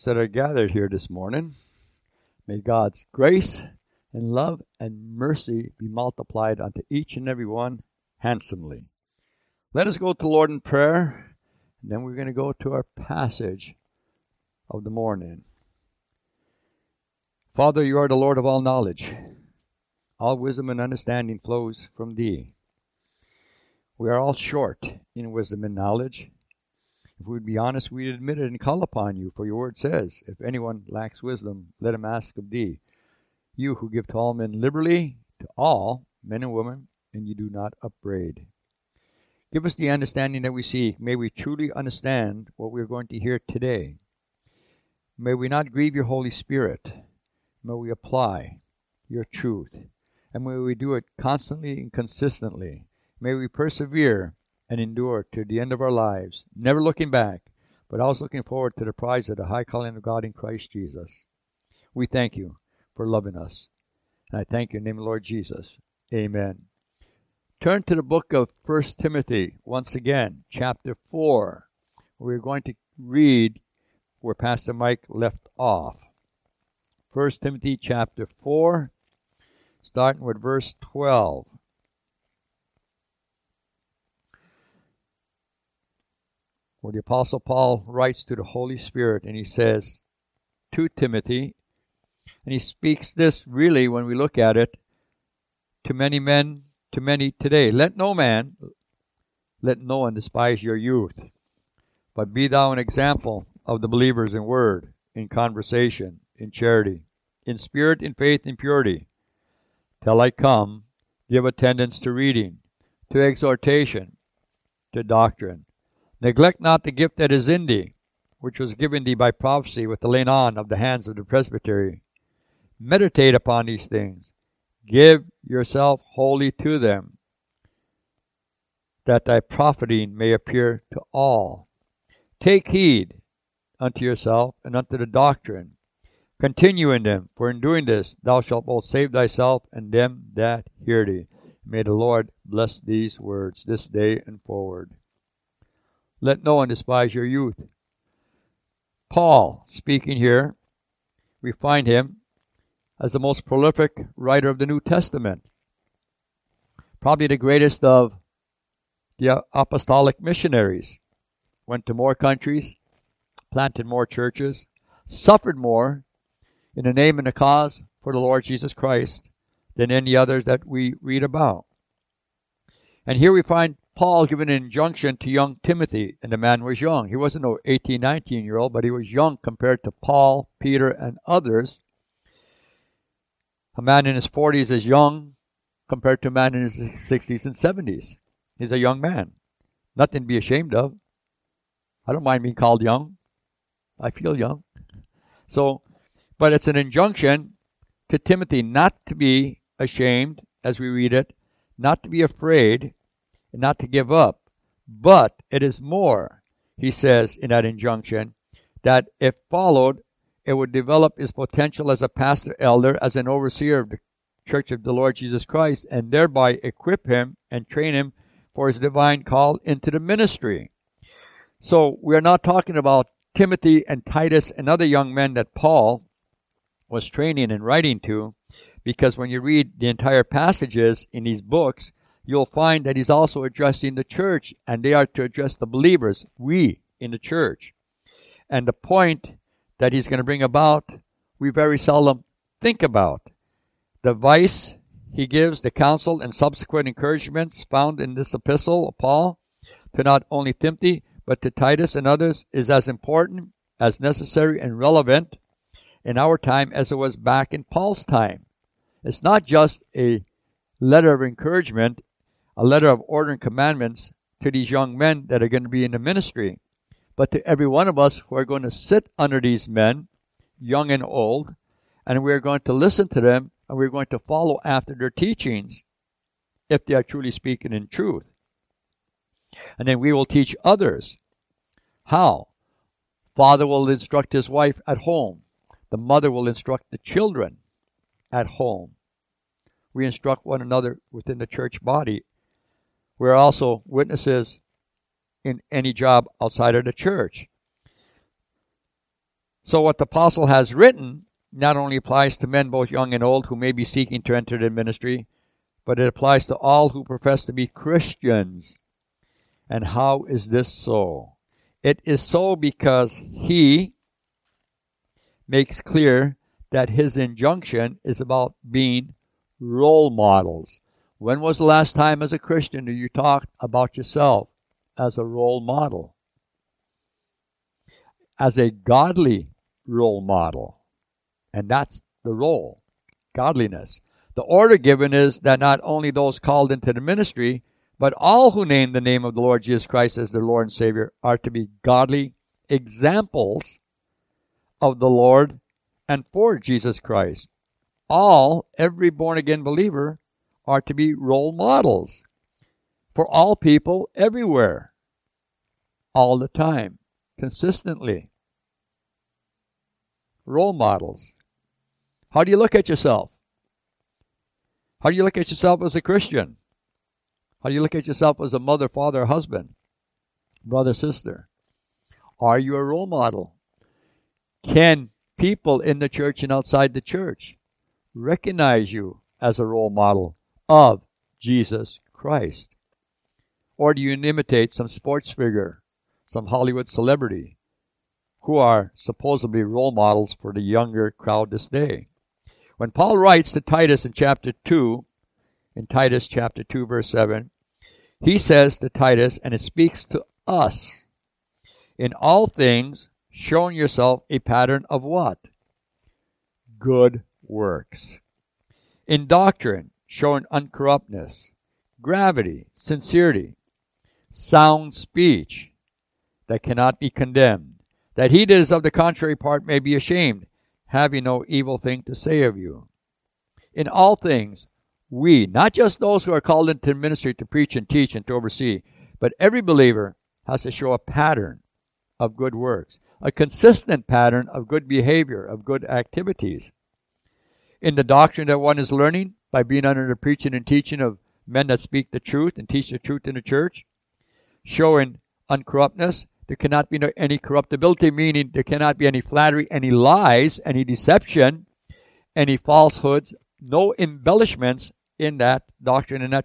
that are gathered here this morning. May God's grace and love and mercy be multiplied unto each and every one handsomely. Let us go to the Lord in prayer, and then we're going to go to our passage of the morning. Father, you are the Lord of all knowledge. All wisdom and understanding flows from thee. We are all short in wisdom and knowledge. If we'd be honest, we'd admit it and call upon you, for your word says, if anyone lacks wisdom, let him ask of thee. You who give to all men liberally, to all, men and women, and you do not upbraid. Give us the understanding that we seek. May we truly understand what we are going to hear today. May we not grieve your Holy Spirit. May we apply your truth. And may we do it constantly and consistently. May we persevere and endure to the end of our lives, never looking back, but always looking forward to the prize of the high calling of God in Christ Jesus. We thank you for loving us. And I thank you in the name of the Lord Jesus. Amen. Turn to the book of 1 Timothy, once again, chapter 4. We're going to read where Pastor Mike left off. 1 Timothy chapter 4, starting with verse 12. Where the Apostle Paul writes to the Holy Spirit, and he says to Timothy, and he speaks this really, when we look at it, to many men, to many today. Let no one despise your youth, but be thou an example of the believers in word, in conversation, in charity, in spirit, in faith, in purity. Till I come, give attendance to reading, to exhortation, to doctrine. Neglect not the gift that is in thee, which was given thee by prophecy with the laying on of the hands of the presbytery. Meditate upon these things. Give yourself wholly to them, that thy profiting may appear to all. Take heed unto yourself and unto the doctrine. Continue in them, for in doing this thou shalt both save thyself and them that hear thee. May the Lord bless these words this day and forward. Let no one despise your youth. Paul, speaking here, we find him as the most prolific writer of the New Testament. Probably the greatest of the apostolic missionaries. Went to more countries, planted more churches, suffered more in the name and the cause for the Lord Jesus Christ than any others that we read about. And here we find Paul giving an injunction to young Timothy, and the man was young. He wasn't no 18, 19-year-old, but he was young compared to Paul, Peter, and others. A man in his 40s is young compared to a man in his 60s and 70s. He's a young man. Nothing to be ashamed of. I don't mind being called young. I feel young. But it's an injunction to Timothy not to be ashamed, as we read it, not to be afraid, and not to give up. But it is more, he says in that injunction, that if followed, it would develop his potential as a pastor elder, as an overseer of the Church of the Lord Jesus Christ, and thereby equip him and train him for his divine call into the ministry. So we're not talking about Timothy and Titus and other young men that Paul was training and writing to, because when you read the entire passages in these books, you'll find that he's also addressing the church, and they are to address the believers, we in the church. And the point that he's going to bring about, we very seldom think about. The advice he gives, the counsel and subsequent encouragements found in this epistle of Paul to not only Timothy, but to Titus and others, is as important, as necessary, and relevant in our time as it was back in Paul's time. It's not just a letter of encouragement, a letter of order and commandments to these young men that are going to be in the ministry, but to every one of us who are going to sit under these men, young and old, and we're going to listen to them, and we're going to follow after their teachings if they are truly speaking in truth. And then we will teach others. How? Father will instruct his wife at home. The mother will instruct the children at home. We instruct one another within the church body. We're also witnesses in any job outside of the church. So what the apostle has written not only applies to men both young and old who may be seeking to enter the ministry, but it applies to all who profess to be Christians. And how is this so? It is so because he makes clear that his injunction is about being role models. When was the last time as a Christian that you talked about yourself as a role model? As a godly role model. And that's the role, godliness. The order given is that not only those called into the ministry, but all who name the name of the Lord Jesus Christ as their Lord and Savior are to be godly examples of the Lord and for Jesus Christ. Every born-again believer are to be role models for all people everywhere, all the time, consistently. Role models. How do you look at yourself? How do you look at yourself as a Christian? How do you look at yourself as a mother, father, husband, brother, sister? Are you a role model? Can people in the church and outside the church recognize you as a role model of Jesus Christ? Or do you imitate some sports figure, some Hollywood celebrity, who are supposedly role models for the younger crowd this day? When Paul writes to Titus in chapter 2, in Titus chapter 2, verse 7, he says to Titus, and it speaks to us, in all things, showing yourself a pattern of what? Good works. In doctrine, showing uncorruptness, gravity, sincerity, sound speech that cannot be condemned, that he that is of the contrary part may be ashamed, having no evil thing to say of you. In all things, we, not just those who are called into the ministry to preach and teach and to oversee, but every believer has to show a pattern of good works, a consistent pattern of good behavior, of good activities. In the doctrine that one is learning, by being under the preaching and teaching of men that speak the truth and teach the truth in the church, showing uncorruptness, there cannot be any corruptibility, meaning there cannot be any flattery, any lies, any deception, any falsehoods, no embellishments in that doctrine, in that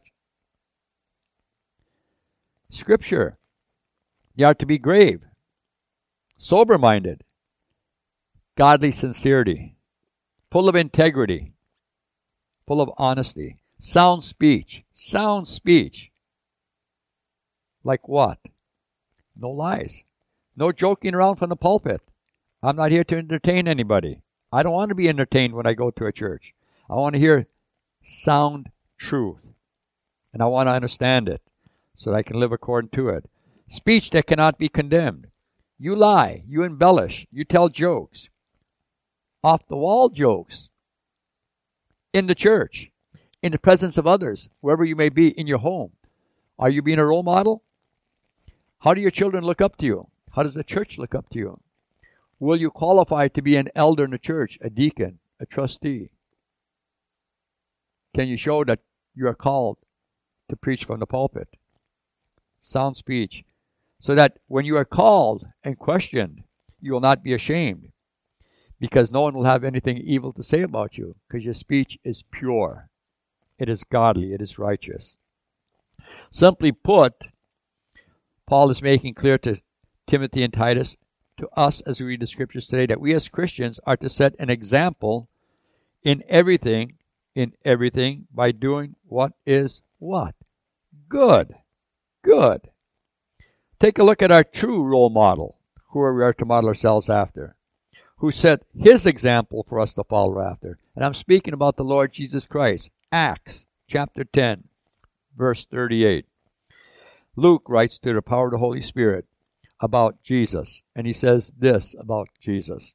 scripture. You are to be grave, sober-minded, godly sincerity, full of integrity, full of honesty, sound speech. Sound speech. Like what? No lies. No joking around from the pulpit. I'm not here to entertain anybody. I don't want to be entertained when I go to a church. I want to hear sound truth. And I want to understand it so that I can live according to it. Speech that cannot be condemned. You lie. You embellish. You tell jokes. Off-the-wall jokes. In the church. In the presence of others. Wherever you may be in your home. Are you being a role model? How do your children look up to you? How does the church look up to you? Will you qualify to be an elder in the church, a deacon, a trustee? Can you show that you are called to preach from the pulpit? Sound speech. So that when you are called and questioned, you will not be ashamed. Because no one will have anything evil to say about you. Because your speech is pure. It is godly. It is righteous. Simply put, Paul is making clear to Timothy and Titus, to us as we read the scriptures today, that we as Christians are to set an example in everything by doing what is what? Good. Good. Take a look at our true role model, who we are to model ourselves after, who set his example for us to follow after. And I'm speaking about the Lord Jesus Christ. Acts chapter 10, verse 38. Luke writes through the power of the Holy Spirit about Jesus, and he says this about Jesus.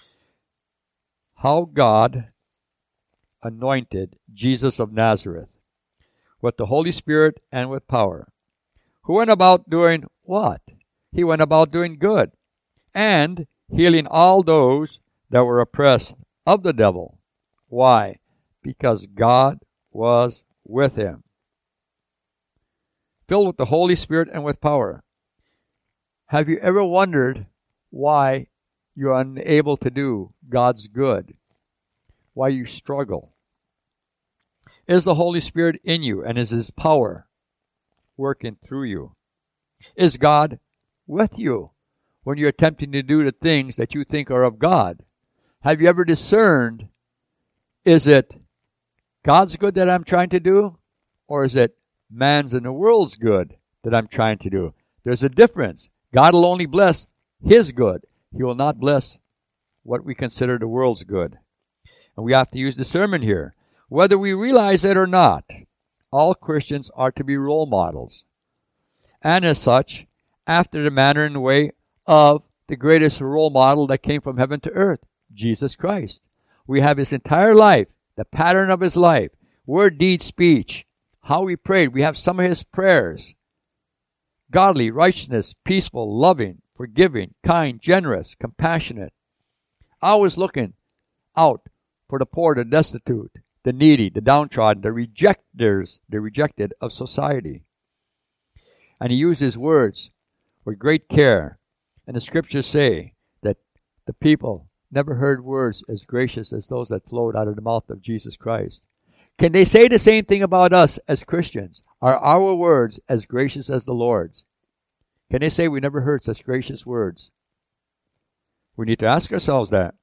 How God anointed Jesus of Nazareth with the Holy Spirit and with power, who went about doing what? He went about doing good and healing all those that were oppressed of the devil. Why? Because God was with him. Filled with the Holy Spirit and with power. Have you ever wondered why you're unable to do God's good, why you struggle. Is the Holy Spirit in you, and is His power working through you? Is God with you when you're attempting to do the things that you think are of God? Have you ever discerned, is it God's good that I'm trying to do, or is it man's and the world's good that I'm trying to do? There's a difference. God will only bless His good. He will not bless what we consider the world's good. And we have to use discernment here. Whether we realize it or not, all Christians are to be role models. And as such, after the manner and the way of the greatest role model that came from heaven to earth, Jesus Christ. We have His entire life, the pattern of His life, word, deed, speech, how He prayed. We have some of His prayers. Godly, righteousness, peaceful, loving, forgiving, kind, generous, compassionate. Always looking out for the poor, the destitute, the needy, the downtrodden, the rejectors, the rejected of society. And He used His words with great care. And the scriptures say that the people never heard words as gracious as those that flowed out of the mouth of Jesus Christ. Can they say the same thing about us as Christians? Are our words as gracious as the Lord's? Can they say we never heard such gracious words? We need to ask ourselves that.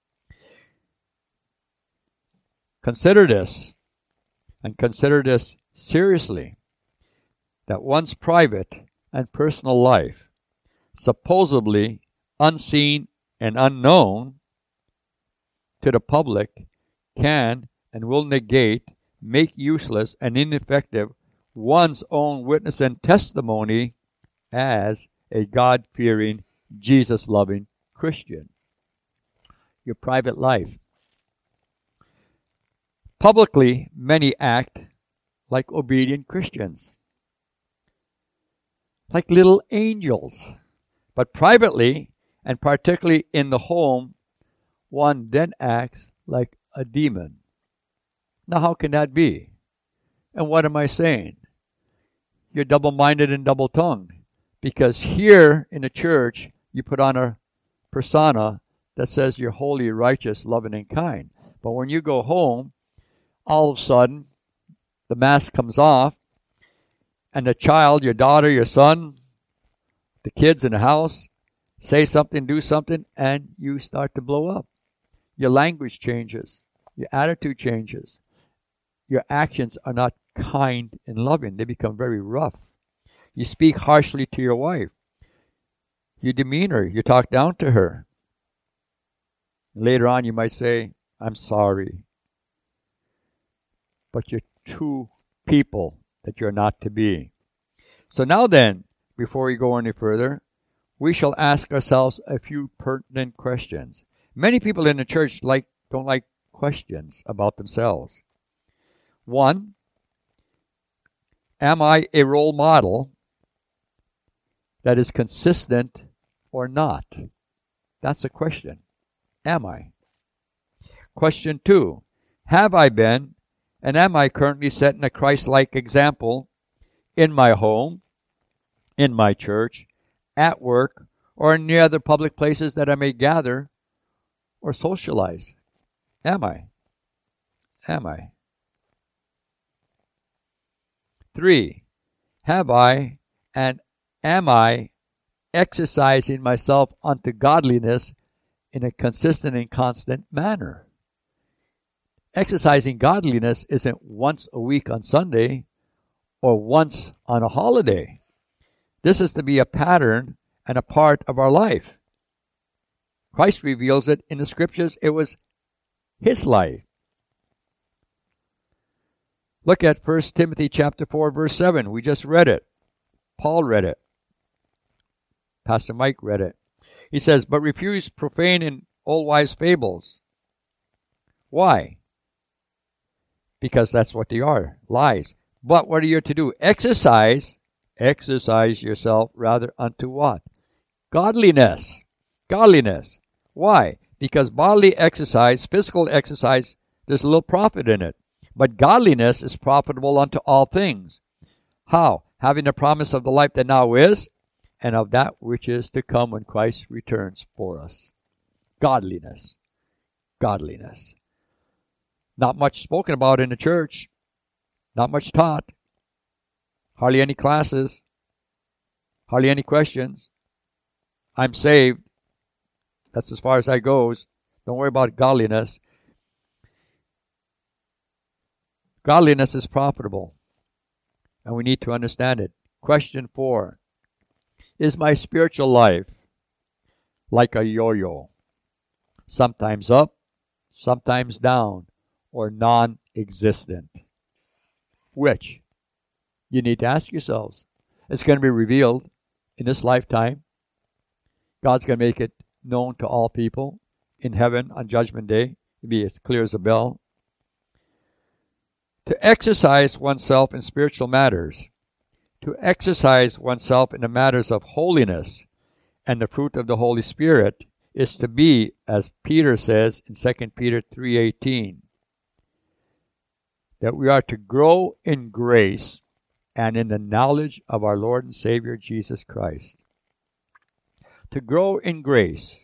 Consider this, and consider this seriously, that one's private and personal life, supposedly unseen and unknown to the public, can and will negate, make useless and ineffective one's own witness and testimony as a God-fearing, Jesus-loving Christian. Your private life. Publicly, many act like obedient Christians, like little angels. But privately, and particularly in the home, one then acts like a demon. Now, how can that be? And what am I saying? You're double-minded and double-tongued. Because here in the church, you put on a persona that says you're holy, righteous, loving, and kind. But when you go home, all of a sudden, the mask comes off, and the child, your daughter, your son, the kids in the house, say something, do something, and you start to blow up. Your language changes. Your attitude changes. Your actions are not kind and loving. They become very rough. You speak harshly to your wife. You demean her. You talk down to her. Later on, you might say, I'm sorry. But you're two people that you're not to be. So now then, before we go any further, we shall ask ourselves a few pertinent questions. Many people in the church don't like questions about themselves. 1, am I a role model that is consistent or not? That's a question. Am I? Question 2, have I been and am I currently setting a Christ-like example in my home, in my church, at work, or in the other public places that I may gather or socialize? Am I? Am I? 3, have I and am I exercising myself unto godliness in a consistent and constant manner? Exercising godliness isn't once a week on Sunday or once on a holiday. This is to be a pattern and a part of our life. Christ reveals it in the scriptures. It was His life. Look at 1 Timothy chapter 4, verse 7. We just read it. Paul read it. Pastor Mike read it. He says, but refuse profane and old-wise fables. Why? Because that's what they are, lies. But what are you to do? Exercise yourself rather unto what? Godliness. Godliness. Why? Because bodily exercise, physical exercise, there's a little profit in it. But godliness is profitable unto all things. How? Having the promise of the life that now is, and of that which is to come when Christ returns for us. Godliness. Godliness. Not much spoken about in the church. Not much taught. Hardly any classes. Hardly any questions. I'm saved. That's as far as that goes. Don't worry about godliness. Godliness is profitable, and we need to understand it. Question 4. Is my spiritual life like a yo-yo? Sometimes up, sometimes down, or non-existent? Which? You need to ask yourselves. It's going to be revealed in this lifetime. God's going to make it known to all people in heaven on Judgment Day. It'll be as clear as a bell. To exercise oneself in spiritual matters, to exercise oneself in the matters of holiness and the fruit of the Holy Spirit, is to be, as Peter says in 2 Peter 3:18, that we are to grow in grace and in the knowledge of our Lord and Savior Jesus Christ. To grow in grace,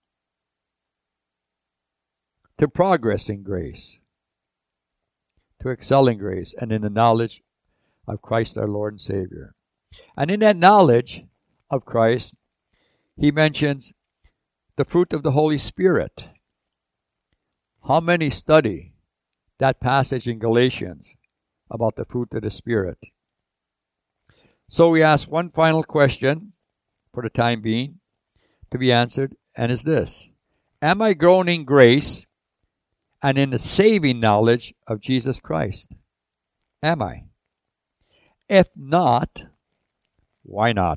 to progress in grace, to excel in grace, and in the knowledge of Christ our Lord and Savior. And in that knowledge of Christ, he mentions the fruit of the Holy Spirit. How many study that passage in Galatians about the fruit of the Spirit? So we ask one final question for the time being to be answered, and is this: am I growing in grace and in the saving knowledge of Jesus Christ? Am I? If not, why not?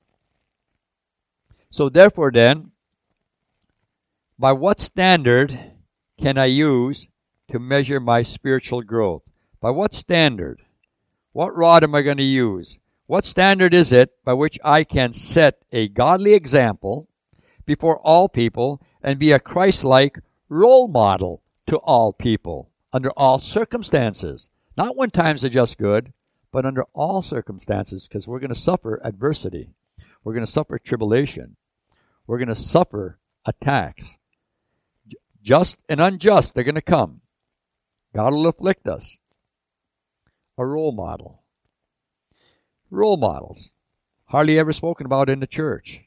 So therefore then, by what standard can I use to measure my spiritual growth? By what standard? What rod am I going to use? What standard is it by which I can set a godly example before all people and be a Christ-like role model to all people under all circumstances? Not when times are just good, but under all circumstances, because we're going to suffer adversity. We're going to suffer tribulation. We're going to suffer attacks. Just and unjust are going to come. God will afflict us. A role model. Role models. Hardly ever spoken about in the church.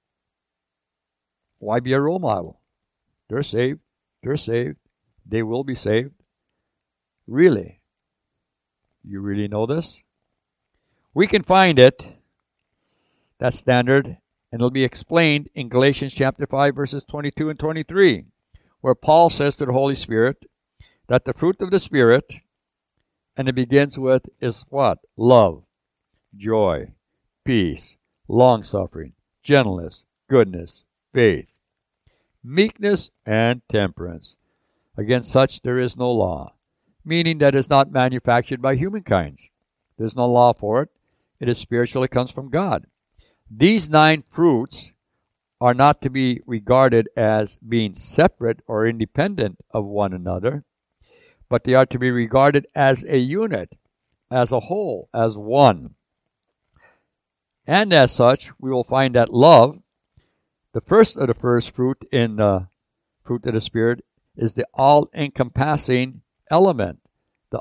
Why be a role model? They're saved. They're saved. They will be saved. Really? You really know this? We can find it, that standard, and it'll be explained in Galatians chapter 5, verses 22 and 23, where Paul says to the Holy Spirit that the fruit of the Spirit, and it begins with, is what? Love, joy, peace, long-suffering, gentleness, goodness, faith, meekness, and temperance. Against such there is no law, meaning that it is not manufactured by humankind. There's no law for it. It is spiritual. It comes from God. These 9 fruits are not to be regarded as being separate or independent of one another, but they are to be regarded as a unit, as a whole, as one. And as such, we will find that love, the first of the first fruit in the fruit of the Spirit, is the all-encompassing element, the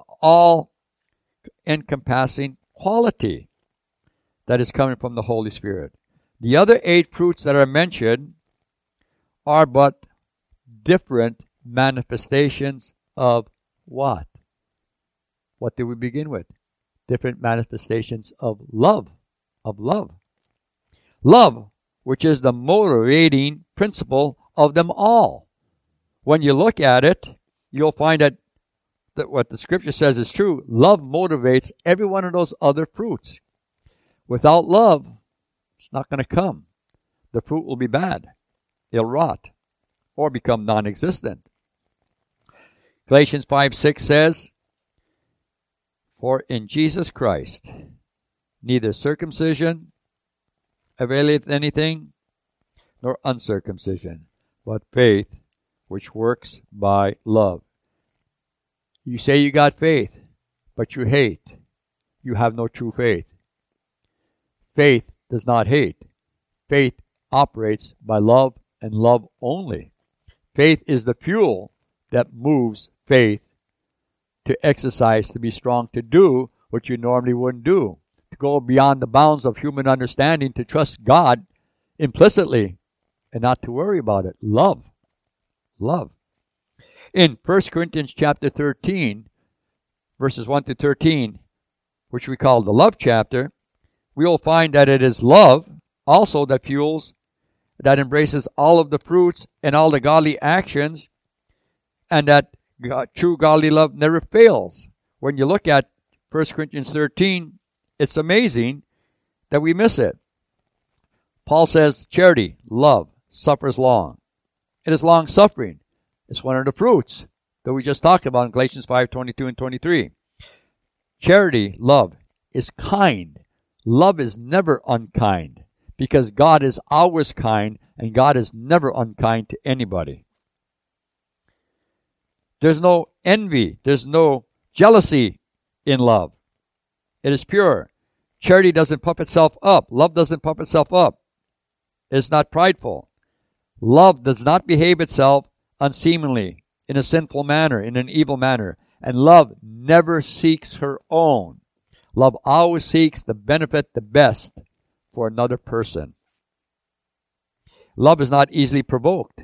all-encompassing quality that is coming from the Holy Spirit. The other 8 fruits that are mentioned are but different manifestations of what? What did we begin with? Different manifestations of love. Of love. Love, which is the motivating principle of them all. When you look at it, you'll find that what the Scripture says is true. Love motivates every one of those other fruits. Without love, it's not going to come. The fruit will be bad. It'll rot or become non-existent. Galatians 5:6 says, for in Jesus Christ neither circumcision availeth anything, nor uncircumcision, but faith which works by love. You say you got faith, but you hate. You have no true faith. Faith does not hate. Faith operates by love and love only. Faith is the fuel that moves faith to exercise, to be strong, to do what you normally wouldn't do, to go beyond the bounds of human understanding, to trust God implicitly and not to worry about it. Love. In 1 Corinthians chapter 13, verses 1 to 13, which we call the love chapter, we will find that it is love also that fuels, that embraces all of the fruits and all the godly actions, and that true godly love never fails. When you look at 1 Corinthians 13, it's amazing that we miss it. Paul says, charity, love, suffers long. It is long-suffering. It's one of the fruits that we just talked about in Galatians 5:22 and 23. Charity, love, is kind. Love is never unkind, because God is always kind, and God is never unkind to anybody. There's no envy. There's no jealousy in love. It is pure. Charity doesn't puff itself up. Love doesn't puff itself up. It's not prideful. Love does not behave itself unseemly, in a sinful manner, in an evil manner. And love never seeks her own. Love always seeks the benefit, the best for another person. Love is not easily provoked.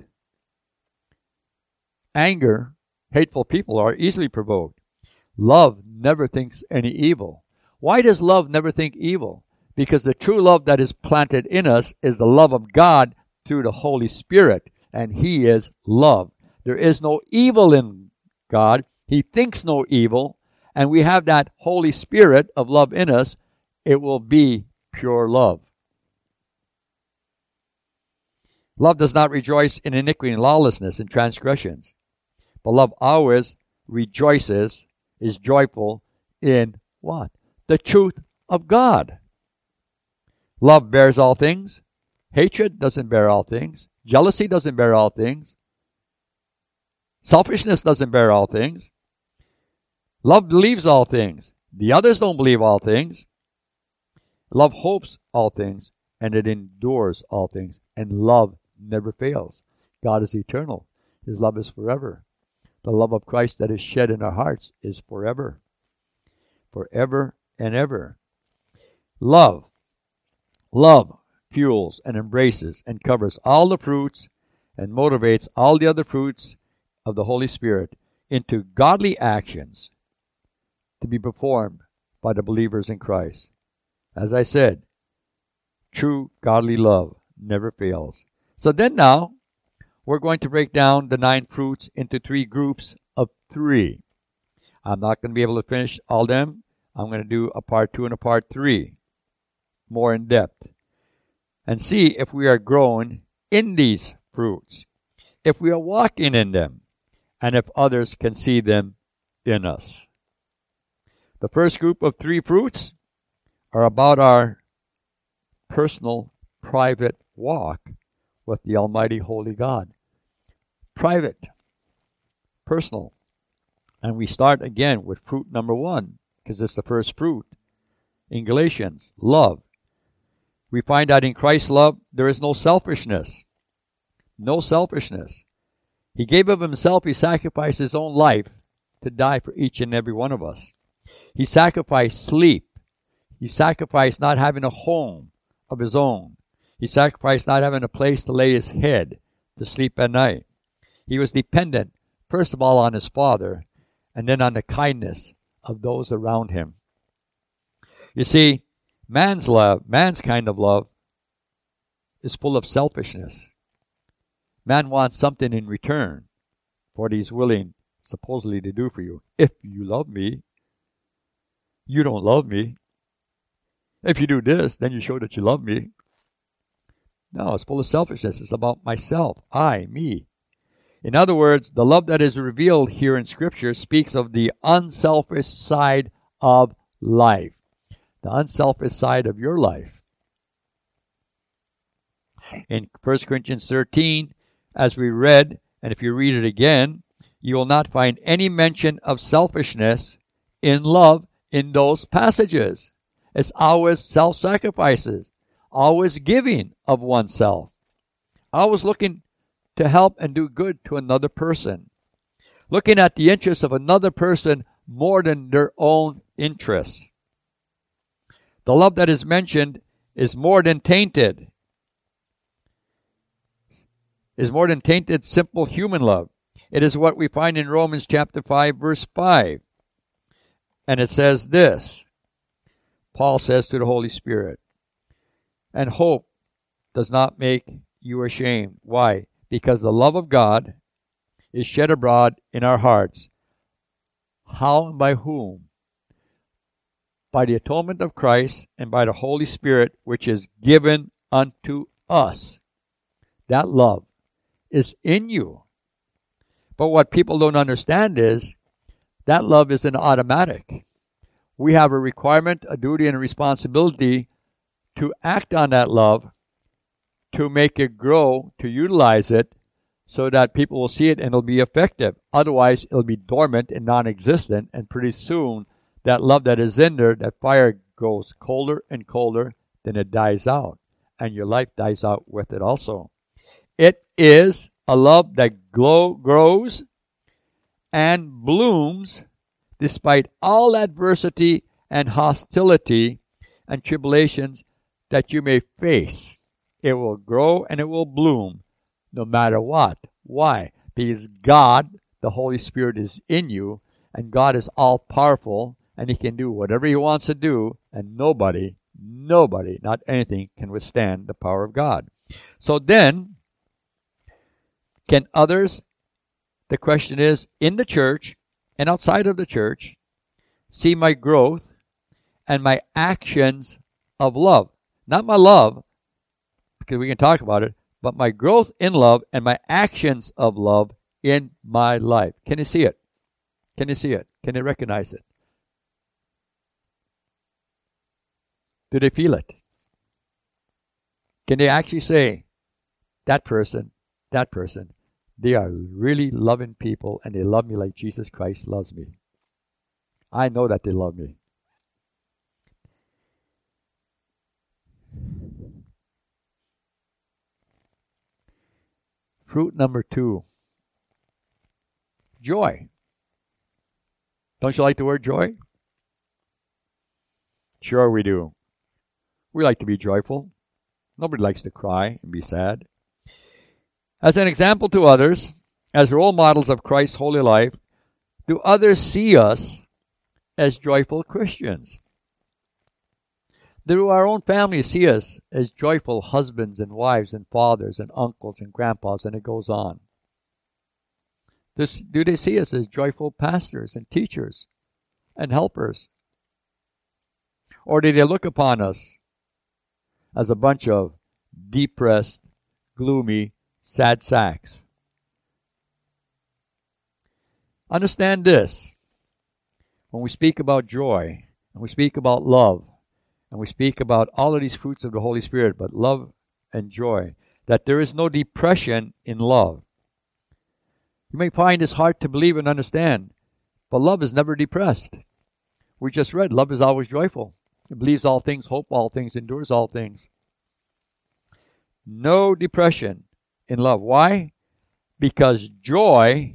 Anger, hateful people are easily provoked. Love never thinks any evil. Why does love never think evil? Because the true love that is planted in us is the love of God through the Holy Spirit, and He is love. There is no evil in God. He thinks no evil, and we have that Holy Spirit of love in us. It will be pure love. Love does not rejoice in iniquity and lawlessness and transgressions, but love always rejoices, is joyful in what? The truth of God. Love bears all things. Hatred doesn't bear all things. Jealousy doesn't bear all things. Selfishness doesn't bear all things. Love believes all things. The others don't believe all things. Love hopes all things, and it endures all things. And love never fails. God is eternal. His love is forever. The love of Christ that is shed in our hearts is forever. Forever and ever. Love fuels and embraces and covers all the fruits and motivates all the other fruits of the Holy Spirit into godly actions to be performed by the believers in Christ. As I said, true godly love never fails. So then now, we're going to break down the 9 fruits into 3 groups of 3. I'm not going to be able to finish all them. I'm going to do a part 2 and a part 3, more in depth, and see if we are growing in these fruits, if we are walking in them, and if others can see them in us. The first group of 3 fruits are about our personal, private walk with the Almighty Holy God. Private, personal. And we start again with fruit number 1, because it's the first fruit. In Galatians, love. We find that in Christ's love, there is no selfishness. No selfishness. He gave of Himself. He sacrificed His own life to die for each and every one of us. He sacrificed sleep. He sacrificed not having a home of His own. He sacrificed not having a place to lay His head to sleep at night. He was dependent, first of all, on His Father, and then on the kindness of those around Him. You see, man's kind of love, is full of selfishness. Man wants something in return for what he's willing, supposedly, to do for you. If you love me, you don't love me. If you do this, then you show that you love me. No, it's full of selfishness. It's about myself, I, me. In other words, the love that is revealed here in Scripture speaks of the unselfish side of life. The unselfish side of your life. In 1 Corinthians 13, as we read, and if you read it again, you will not find any mention of selfishness in love in those passages. It's always self-sacrifices, always giving of oneself, always looking to help and do good to another person, looking at the interests of another person more than their own interests. The love that is mentioned is more than tainted, simple human love. It is what we find in Romans chapter 5, verse 5. And it says this. Paul says to the Holy Spirit, "And hope does not make you ashamed." Why? Because the love of God is shed abroad in our hearts. How and by whom? By the atonement of Christ and by the Holy Spirit, which is given unto us. That love is in you. But what people don't understand is that love isn't automatic. We have a requirement, a duty, and a responsibility to act on that love, to make it grow, to utilize it, so that people will see it and it'll be effective. Otherwise, it'll be dormant and non-existent, and pretty soon, that love that is in there, that fire goes colder and colder, then it dies out, and your life dies out with it also. It is a love that grows and blooms despite all adversity and hostility and tribulations that you may face. It will grow and it will bloom no matter what. Why? Because God, the Holy Spirit, is in you, and God is all-powerful, and He can do whatever He wants to do, and nobody, not anything, can withstand the power of God. So then, can others, the question is, in the church and outside of the church, see my growth and my actions of love? Not my love, because we can talk about it, but my growth in love and my actions of love in my life. Can you see it? Can you see it? Can you recognize it? Do they feel it? Can they actually say, that person, they are really loving people, and they love me like Jesus Christ loves me. I know that they love me. Fruit number 2. Joy. Don't you like the word joy? Sure we do. We like to be joyful. Nobody likes to cry and be sad. As an example to others, as role models of Christ's holy life, do others see us as joyful Christians? Do our own families see us as joyful husbands and wives and fathers and uncles and grandpas, and it goes on? Do they see us as joyful pastors and teachers and helpers? Or do they look upon us as a bunch of depressed, gloomy, sad sacks? Understand this. When we speak about joy, and we speak about love, and we speak about all of these fruits of the Holy Spirit, but love and joy, that there is no depression in love. You may find this hard to believe and understand, but love is never depressed. We just read, love is always joyful. It believes all things, hopes all things, endures all things. No depression in love. Why? Because joy,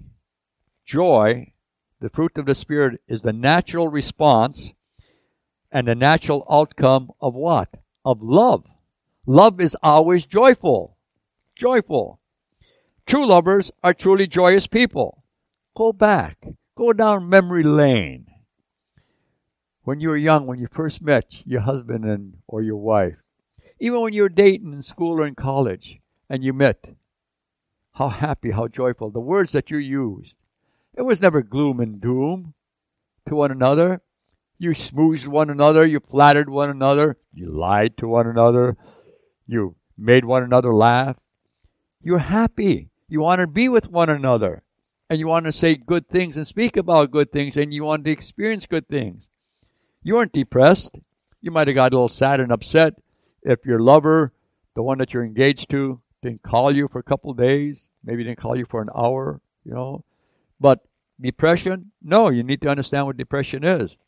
the fruit of the Spirit, is the natural response and the natural outcome of what? Of love. Love is always joyful. Joyful. True lovers are truly joyous people. Go back. Go down memory lane. When you were young, when you first met your husband or your wife, even when you were dating in school or in college and you met, how happy, how joyful. The words that you used. It was never gloom and doom to one another. You smoothed one another. You flattered one another. You lied to one another. You made one another laugh. You're happy. You want to be with one another. And you want to say good things and speak about good things. And you want to experience good things. You weren't depressed. You might have got a little sad and upset if your lover, the one that you're engaged to, didn't call you for a couple of days. Maybe didn't call you for an hour, But depression? No, you need to understand what depression is.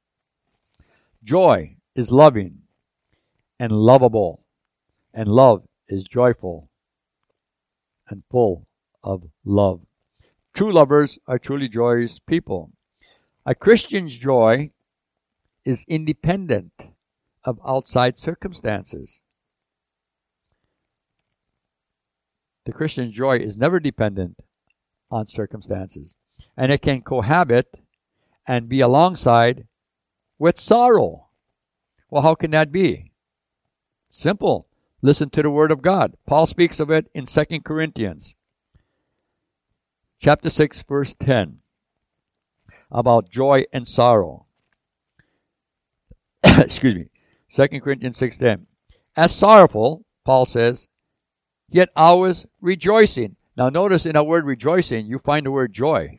Joy is loving and lovable. And love is joyful and full of love. True lovers are truly joyous people. A Christian's joy is independent of outside circumstances. The Christian's joy is never dependent on circumstances, and it can cohabit and be alongside with sorrow. Well, how can that be? Simple. Listen to the Word of God. Paul speaks of it in 2 Corinthians chapter 6, verse 10, about joy and sorrow. Excuse me. 2 Corinthians 6:10. As sorrowful, Paul says, yet always rejoicing. Now notice in that word rejoicing, you find the word joy.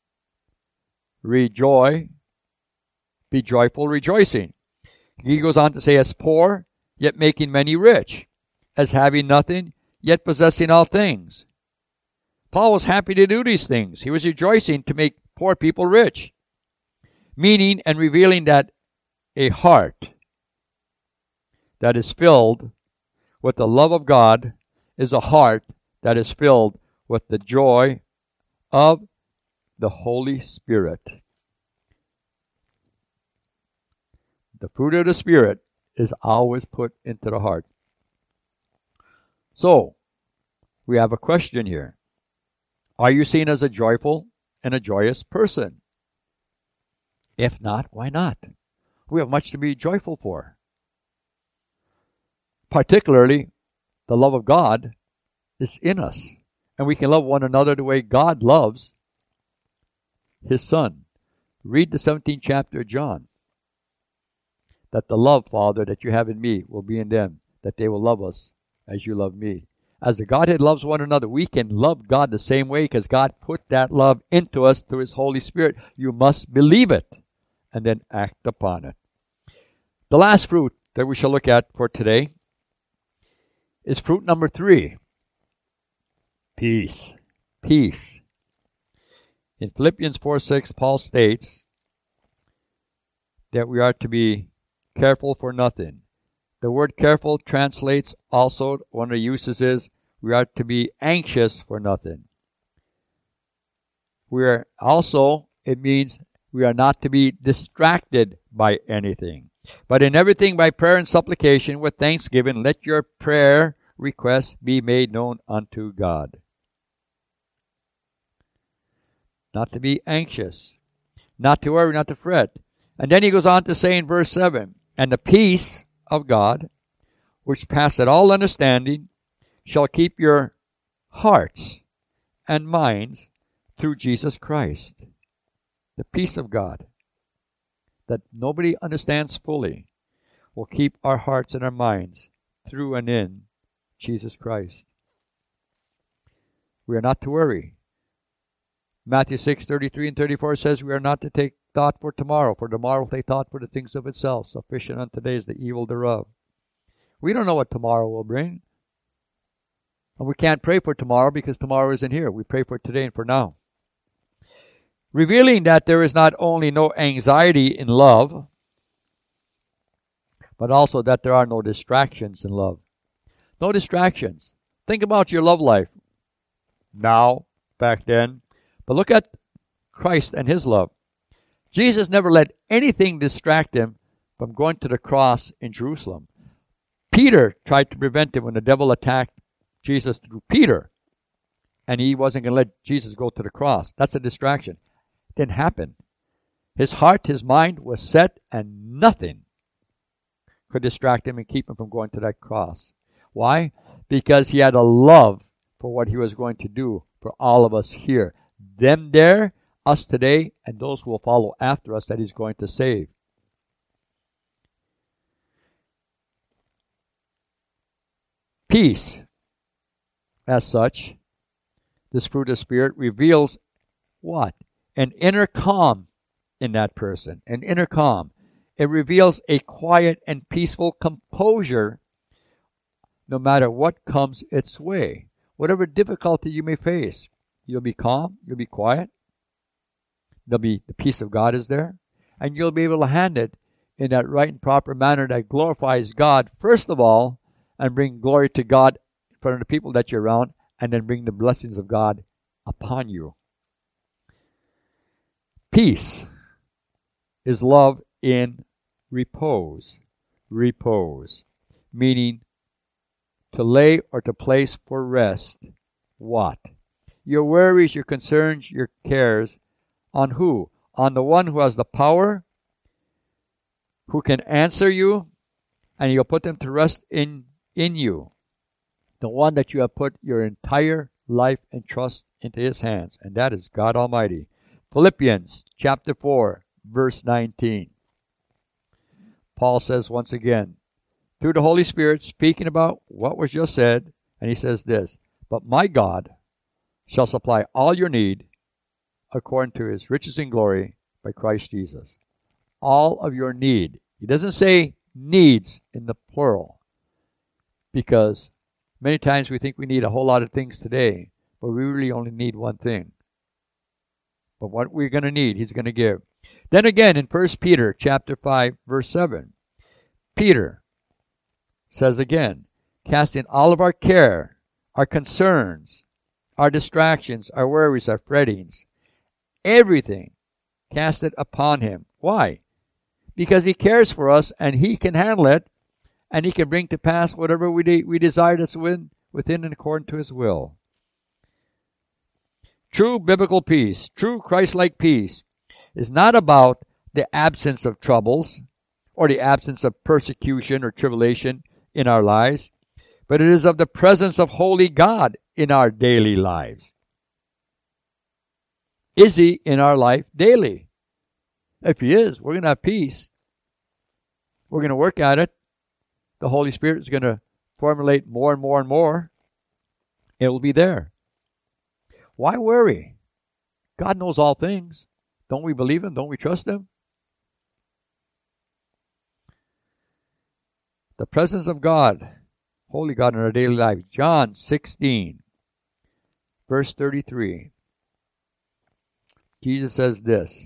Rejoice, be joyful, rejoicing. He goes on to say, as poor, yet making many rich. As having nothing, yet possessing all things. Paul was happy to do these things. He was rejoicing to make poor people rich. Meaning and revealing that a heart that is filled with the love of God is a heart that is filled with the joy of the Holy Spirit. The fruit of the Spirit is always put into the heart. So, we have a question here. Are you seen as a joyful and a joyous person? If not, why not? We have much to be joyful for. Particularly, the love of God is in us. And we can love one another the way God loves His Son. Read the 17th chapter of John. That the love, Father, that you have in me will be in them, that they will love us as you love me. As the Godhead loves one another, we can love God the same way because God put that love into us through His Holy Spirit. You must believe it and then act upon it. The last fruit that we shall look at for today is fruit number 3. Peace. Peace. In Philippians 4:6, Paul states that we are to be careful for nothing. The word careful translates also, one of the uses is, we are to be anxious for nothing. We are also, it means we are not to be distracted by anything. But in everything by prayer and supplication with thanksgiving, let your prayer requests be made known unto God. Not to be anxious, not to worry, not to fret. And then he goes on to say in verse 7, and the peace of God, which passeth all understanding, shall keep your hearts and minds through Jesus Christ. The peace of God that nobody understands fully will keep our hearts and our minds through and in Jesus Christ. We are not to worry. Matthew 6:33 and 34 says we are not to take thought for tomorrow will take thought for the things of itself. Sufficient unto today is the evil thereof. We don't know what tomorrow will bring. And we can't pray for tomorrow because tomorrow isn't here. We pray for today and for now. Revealing that there is not only no anxiety in love, but also that there are no distractions in love. No distractions. Think about your love life. Now, back then. But look at Christ and His love. Jesus never let anything distract Him from going to the cross in Jerusalem. Peter tried to prevent him when the devil attacked Jesus through Peter. And he wasn't going to let Jesus go to the cross. That's a distraction. It didn't happen. His heart, his mind was set, and nothing could distract him and keep him from going to that cross. Why? Because he had a love for what he was going to do for all of us here. Them there, us today, and those who will follow after us that He's going to save. Peace, as such, this fruit of the Spirit reveals what? An inner calm in that person. An inner calm. It reveals a quiet and peaceful composure no matter what comes its way. Whatever difficulty you may face, you'll be calm, you'll be quiet. The peace of God is there. And you'll be able to handle it in that right and proper manner that glorifies God, first of all, and bring glory to God in front of the people that you're around, and then bring the blessings of God upon you. Peace is love in repose. Repose, meaning to lay or to place for rest. What? Your worries, your concerns, your cares. On who? On the one who has the power, who can answer you, and you'll put them to rest in you. The one that you have put your entire life and trust into his hands, and that is God Almighty. Philippians chapter 4, verse 19. Paul says once again, through the Holy Spirit, speaking about what was just said, and he says this, but my God shall supply all your need according to his riches in glory by Christ Jesus. All of your need. He doesn't say needs in the plural, because many times we think we need a whole lot of things today, but we really only need one thing. But what we're going to need, he's going to give. Then again in 1 Peter chapter 5, verse 7, Peter says again, casting all of our care, our concerns, our distractions, our worries, our frettings, everything, cast it upon him. Why? Because he cares for us and he can handle it, and he can bring to pass whatever we desire that's within and according to his will. True biblical peace, true Christ-like peace, is not about the absence of troubles or the absence of persecution or tribulation in our lives, but it is of the presence of holy God in our daily lives. Is he in our life daily? If he is, we're going to have peace. We're going to work at it. The Holy Spirit is going to formulate more and more and more. It will be there. Why worry? God knows all things. Don't we believe him? Don't we trust him? The presence of God, holy God in our daily life. John 16, verse 33. Jesus says this.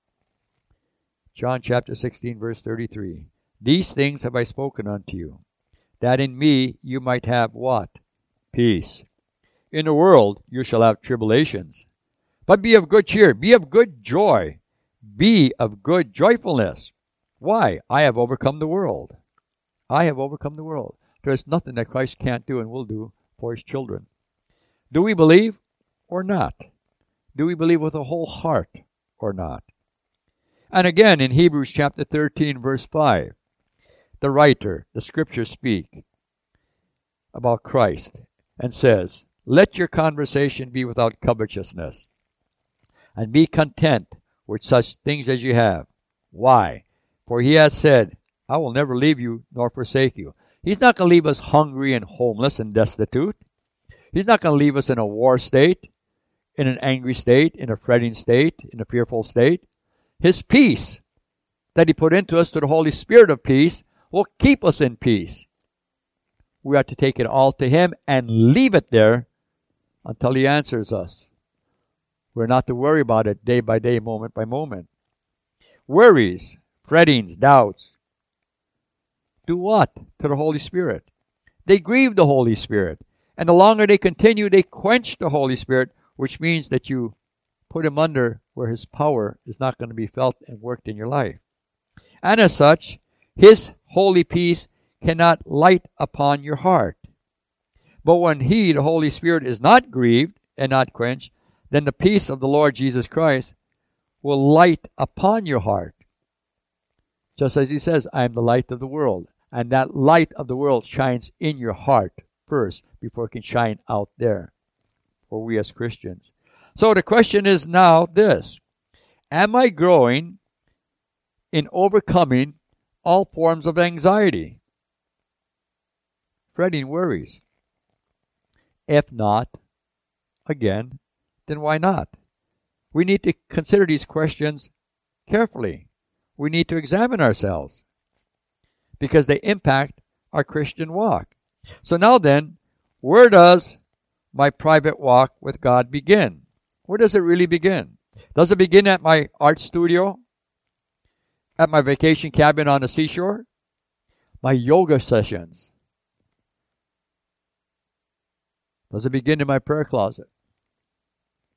John chapter 16, verse 33. These things have I spoken unto you, that in me you might have what? Peace. In the world you shall have tribulations. But be of good cheer, be of good joy, be of good joyfulness. Why? I have overcome the world. I have overcome the world. There is nothing that Christ can't do and will do for his children. Do we believe or not? Do we believe with a whole heart or not? And again in Hebrews chapter 13, verse 5, the writer, the scriptures speak about Christ and says, let your conversation be without covetousness, and be content with such things as you have. Why? For he has said, I will never leave you nor forsake you. He's not going to leave us hungry and homeless and destitute. He's not going to leave us in a war state, in an angry state, in a fretting state, in a fearful state. His peace that he put into us through the Holy Spirit of peace will keep us in peace. We are to take it all to him and leave it there until he answers us. We're not to worry about it day by day, moment by moment. Worries, frettings, doubts. Do what to the Holy Spirit? They grieve the Holy Spirit. And the longer they continue, they quench the Holy Spirit, which means that you put him under where his power is not going to be felt and worked in your life. And as such, his holy peace cannot light upon your heart. But when he, the Holy Spirit, is not grieved and not quenched, then the peace of the Lord Jesus Christ will light upon your heart. Just as he says, I am the light of the world. And that light of the world shines in your heart first before it can shine out there for we as Christians. So the question is now this. Am I growing in overcoming all forms of anxiety? Fretting, worries. If not, again, then why not? We need to consider these questions carefully. We need to examine ourselves because they impact our Christian walk. So now then, where does my private walk with God begin? Where does it really begin? Does it begin at my art studio? At my vacation cabin on the seashore? My yoga sessions? Does it begin in my prayer closet?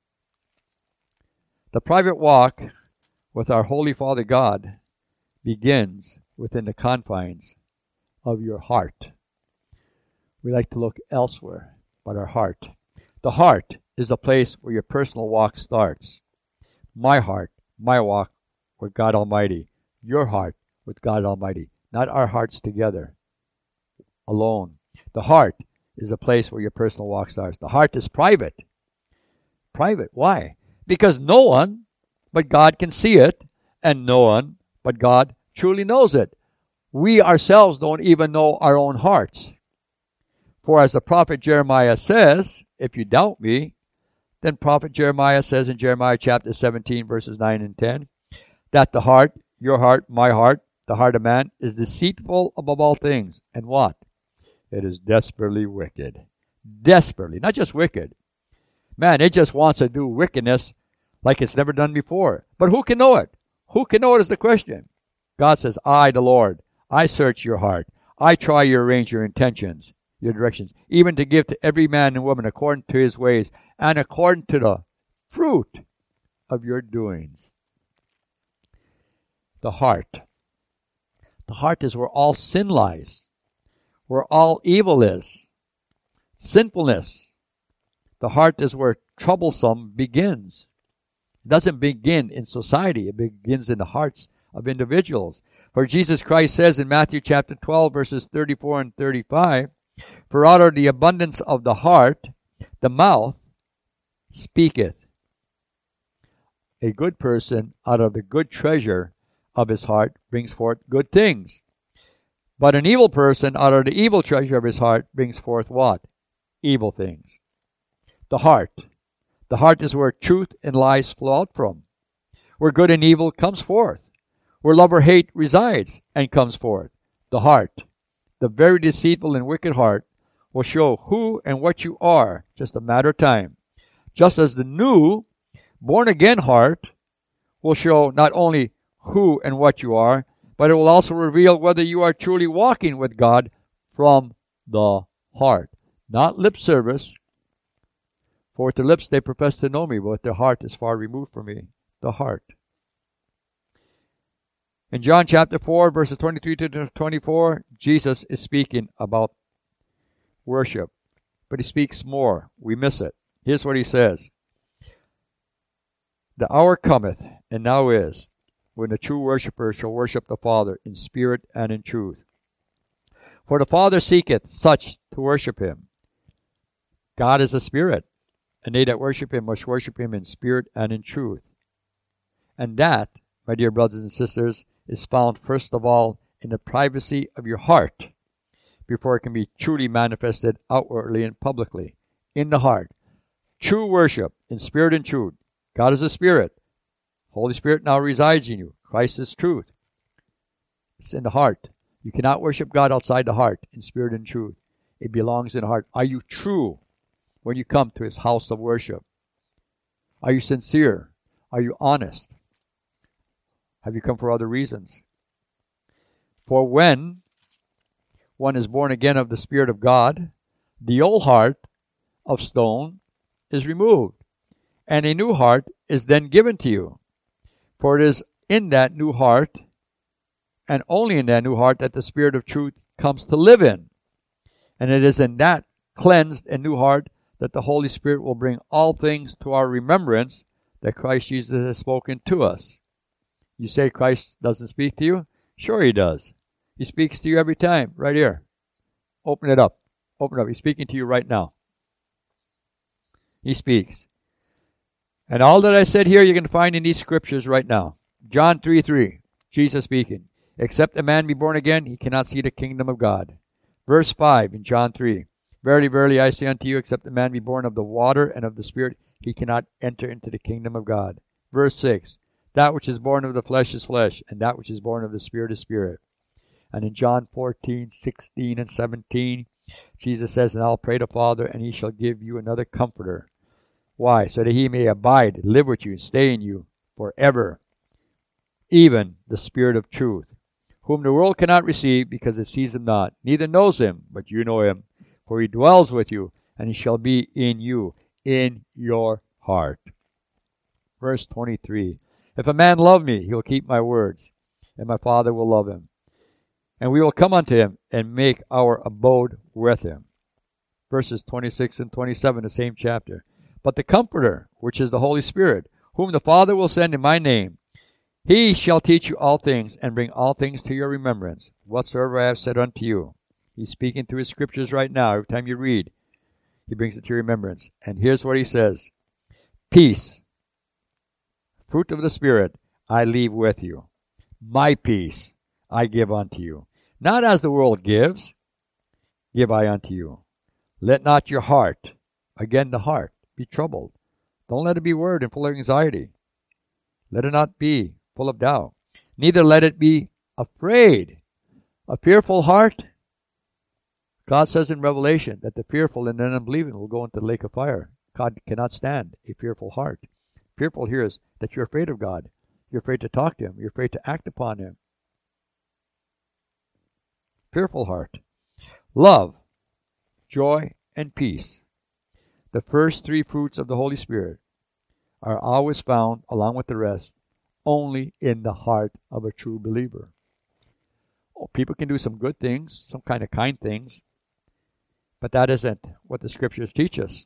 The private walk with our Holy Father God begins within the confines of your heart. We like to look elsewhere but our heart. The heart is the place where your personal walk starts. My heart, my walk with God Almighty. Your heart with God Almighty. Not our hearts together, alone. The heart is a place where your personal walk starts. The heart is private. Private. Why? Because no one but God can see it, and no one but God truly knows it. We ourselves don't even know our own hearts. For as the prophet Jeremiah says, if you doubt me, then prophet Jeremiah says in Jeremiah chapter 17, verses 9 and 10, that the heart, your heart, my heart, the heart of man, is deceitful above all things. And what? It is desperately wicked. Desperately. Not just wicked. Man, it just wants to do wickedness like it's never done before. But who can know it? Who can know it is the question. God says, I, the Lord, I search your heart. I try to arrange your intentions, your directions, even to give to every man and woman according to his ways and according to the fruit of your doings. The heart. The heart is where all sin lies, where all evil is, sinfulness. The heart is where troublesome begins. It doesn't begin in society. It begins in the hearts of individuals. For Jesus Christ says in Matthew chapter 12, verses 34 and 35, for out of the abundance of the heart, the mouth speaketh. A good person out of the good treasure of his heart brings forth good things. But an evil person out of the evil treasure of his heart brings forth what? Evil things. The heart. The heart is where truth and lies flow out from, where good and evil comes forth, where love or hate resides and comes forth. The heart, the very deceitful and wicked heart, will show who and what you are, just a matter of time. Just as the new, born-again heart will show not only who and what you are, but it will also reveal whether you are truly walking with God from the heart. Not lip service, for with their lips they profess to know me, but their heart is far removed from me. The heart. In John chapter 4, verses 23 to 24, Jesus is speaking about worship. But he speaks more. We miss it. Here's what he says. The hour cometh, and now is, when the true worshiper shall worship the Father in spirit and in truth. For the Father seeketh such to worship him. God is a spirit, and they that worship him must worship him in spirit and in truth. And that, my dear brothers and sisters, is found first of all in the privacy of your heart, before it can be truly manifested outwardly and publicly. In the heart. True worship in spirit and truth. God is a spirit. Holy Spirit now resides in you. Christ is truth. It's in the heart. You cannot worship God outside the heart in spirit and truth. It belongs in the heart. Are you true when you come to his house of worship? Are you sincere? Are you honest? Have you come for other reasons? For when one is born again of the Spirit of God, the old heart of stone is removed, and a new heart is then given to you. For it is in that new heart, and only in that new heart, that the Spirit of truth comes to live in. And it is in that cleansed and new heart that the Holy Spirit will bring all things to our remembrance that Christ Jesus has spoken to us. You say Christ doesn't speak to you? Sure he does. He speaks to you every time, right here. Open it up. Open it up. He's speaking to you right now. He speaks. And all that I said here, you're going to find in these scriptures right now. John 3:3, Jesus speaking. Except a man be born again, he cannot see the kingdom of God. Verse 5 in John 3. Verily, verily, I say unto you, except a man be born of the water and of the Spirit, he cannot enter into the kingdom of God. Verse 6. That which is born of the flesh is flesh, and that which is born of the Spirit is spirit. And in John 14:16 and 17, Jesus says, and I'll pray the Father, and he shall give you another comforter. Why? So that he may abide, live with you, stay in you forever. Even the Spirit of truth, whom the world cannot receive, because it sees him not, neither knows him, but you know him. For he dwells with you, and he shall be in you, in your heart. Verse 23. If a man love me, he will keep my words, and my Father will love him. And we will come unto him and make our abode with him. Verses 26 and 27, the same chapter. But the Comforter, which is the Holy Spirit, whom the Father will send in my name, he shall teach you all things, and bring all things to your remembrance, whatsoever I have said unto you. He's speaking through his scriptures right now. Every time you read, he brings it to your remembrance. And here's what he says. Peace, fruit of the Spirit, I leave with you. My peace I give unto you. Not as the world gives, give I unto you. Let not your heart, again the heart, be troubled. Don't let it be worried and full of anxiety. Let it not be full of doubt. Neither let it be afraid. A fearful heart, God says in Revelation that the fearful and the unbelieving will go into the lake of fire. God cannot stand a fearful heart. Fearful here is that you're afraid of God. You're afraid to talk to him. You're afraid to act upon him. Fearful heart. Love, joy, and peace. The first three fruits of the Holy Spirit are always found, along with the rest, only in the heart of a true believer. Oh, people can do some good things, some kind of kind things, but that isn't what the scriptures teach us.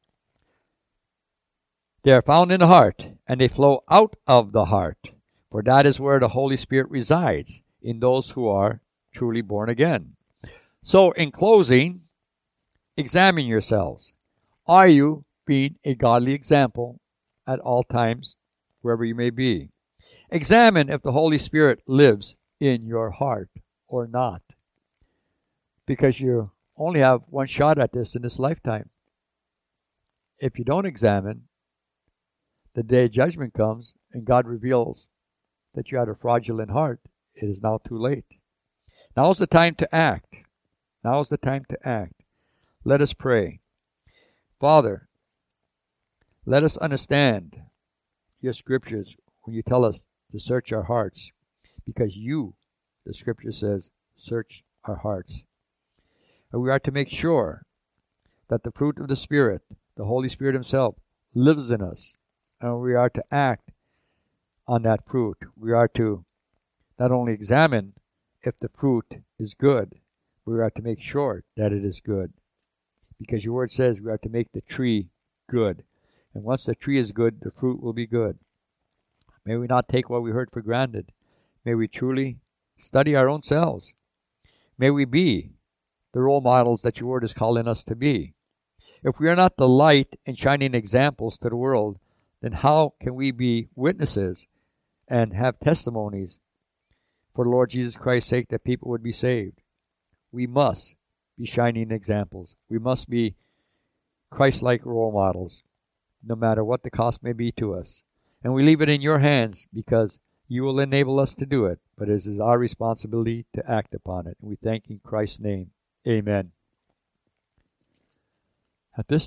They are found in the heart, and they flow out of the heart, for that is where the Holy Spirit resides, in those who are truly born again. So, in closing, examine yourselves. Are you being a godly example at all times, wherever you may be? Examine if the Holy Spirit lives in your heart or not, because you only have one shot at this in this lifetime. If you don't examine, the day of judgment comes and God reveals that you had a fraudulent heart, it is now too late. Now is the time to act. Now is the time to act. Let us pray. Father, let us understand your scriptures when you tell us to search our hearts, because you, the scripture says, search our hearts. And we are to make sure that the fruit of the Spirit, the Holy Spirit himself, lives in us. And we are to act on that fruit. We are to not only examine if the fruit is good, we are to make sure that it is good. Because your word says we are to make the tree good. And once the tree is good, the fruit will be good. May we not take what we heard for granted. May we truly study our own selves. May we be the role models that your word is calling us to be. If we are not the light and shining examples to the world, then how can we be witnesses and have testimonies for the Lord Jesus Christ's sake that people would be saved? We must be shining examples. We must be Christ-like role models, no matter what the cost may be to us. And we leave it in your hands because you will enable us to do it, but it is our responsibility to act upon it. And we thank you in Christ's name. Amen. At this